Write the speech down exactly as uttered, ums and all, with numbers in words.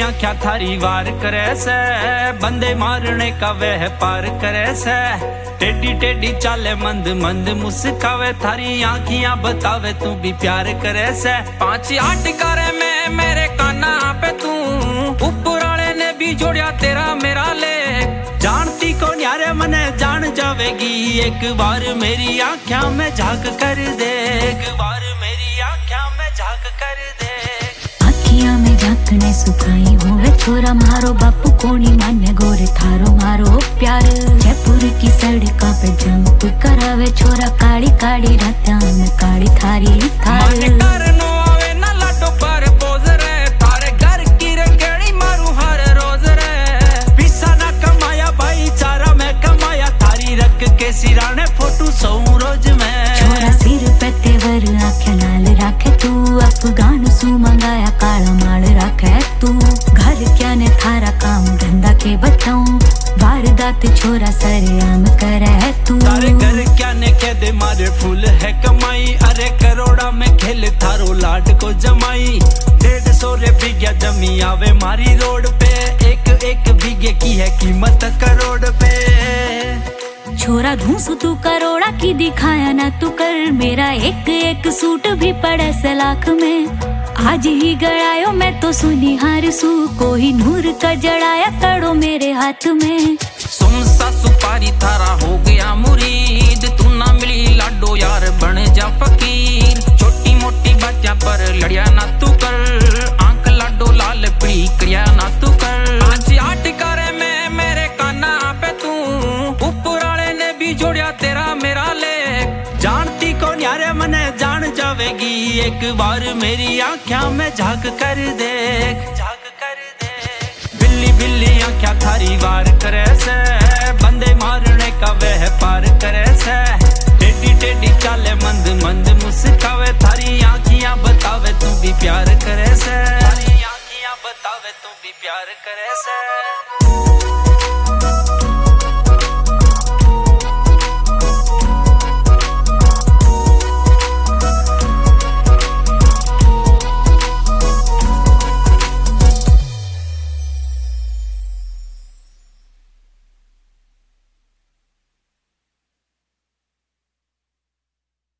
आँखा थारी वार करे से, बंदे मारने का वह पार करे से। टेढ़ी टेढ़ी चाले मंद मंद मुस्कावे, थारी आँखियां बतावे तू भी प्यार करे से। पांच आठ करे में मेरे काना पे तू, ऊपर वाले ने भी जोड़िया तेरा मेरा ले। जानती को न्यारे मने जान जावेगी, एक बार मेरी आँखों में झांक कर दे, एक बार मेरी आँखों में झांक कर दे। आँखियां में झांकने सुखाई होवे छोरा मारो, बापू कोनी माने गोरे थारो मारो प्यार। जयपुर की सड़का पे जंप करावे छोरा, काली काली रातां में काली थारी थार। सिराने फोटो सौ रोज में छोरा सिर पे तेवर आँखें लाल रखे तू, अफगान सू मंगाया काला माल रखे तू। घर क्या ने थारा काम धंधा के बताऊं, वारदात छोरा सरेआम करे तू। तारे घर क्या ने कह दे मारे फूल है कमाई, अरे करोड़ा में खेल थारो लाड को जमाई। डेढ़ सौ रे बीघा जमी आवे मारी रोड पे, एक एक बीघे की है कीमत करोड़ पे। छोरा धूस तू करोड़ा की दिखाया ना तू कर, मेरा एक एक सूट भी पड़े से लाख में। आज ही गड़ायो मैं तो सुनिहार सू, कोई नूर का जड़ाया करो मेरे हाथ में। सुमसा सुपारी थारा हो गया मुरीद, तू ना मिली लाडो यार बन जा फकीर। छोटी मोटी बातें पर लड़िया ना तू कर, आंख लाडो लाल पड़ी करिया ना तू कर। आज आठ करे में मेरे काना पे तू, ऊपर वाले ने भी जोड़िया तेरा मेरा ले। जानती को न्यारे मने जान जावेगी, एक बार मेरी आँखों में झांक कर देख, झांक कर देख। बिल्ली बिल्ली आँखा थारी वार करे से, बंदे मारने का वह पार करे से। टेढ़ी टेढ़ी चाले मंद मंद मुस्कावे, थारी आँखियां बतावे तू भी प्यार करे से, थारी आँखियां बतावे तू भी प्यार करे से।